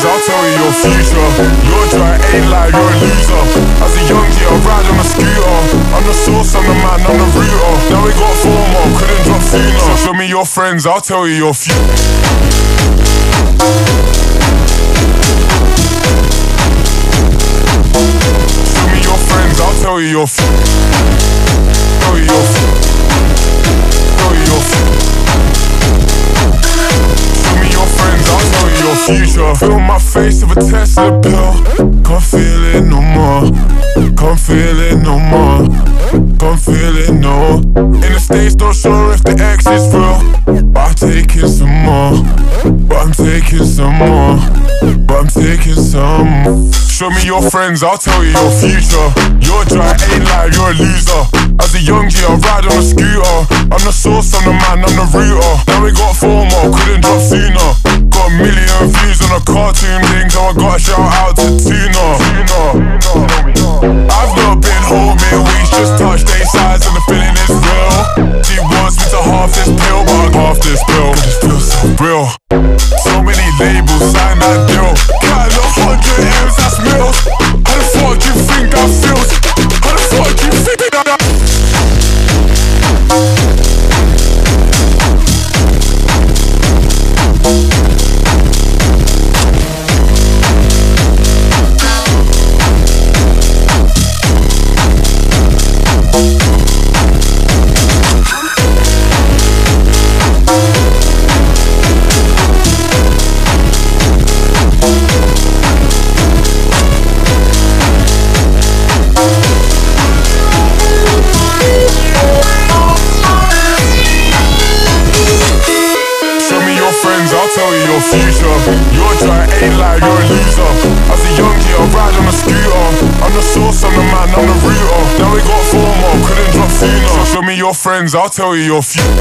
friends, I'll tell you your future. Your dry ain't live, you're a loser. As a young G, I ride on a scooter. I'm the source, I'm the man, I'm the router. Now we got 4 more, couldn't drop sooner. So show me your friends, I'll tell you your future. Show me your friends, I'll tell you your future. Tell you your future. Tell you your future. Show me your friends, I'll tell you your future. Fill my face with a Tesla pill. Can't feel it no more. Can't feel it no more. Can't feel it no. In the States, not sure if the X is real, but I'm taking some more. But I'm taking some more. But I'm taking some. Show me your friends, I'll tell you your future. Your dry ain't live, you're a loser. As a young G, I ride on a scooter. I'm the source, I'm the man, I'm the router. Now we got 4 more, couldn't drop sooner. Got a million views on a cartoon thing, so I gotta shout out to Tuna. I've not been home in weeks, just touched 8 sides and the feeling is real. She wants me to half this pill, but I'm half this pill. It feels so real. So many labels, sign that deal. Got a 100 M's, that's mills. How the fuck you think that feels? How the fuck you think that? I'll tell you your future. Your dry ain't live, you're a loser. As a young G, I ride on a scooter. I'm the source, I'm the man, I'm the router. Now we got 4 more, couldn't drop sooner. So show me your friends, I'll tell you your future.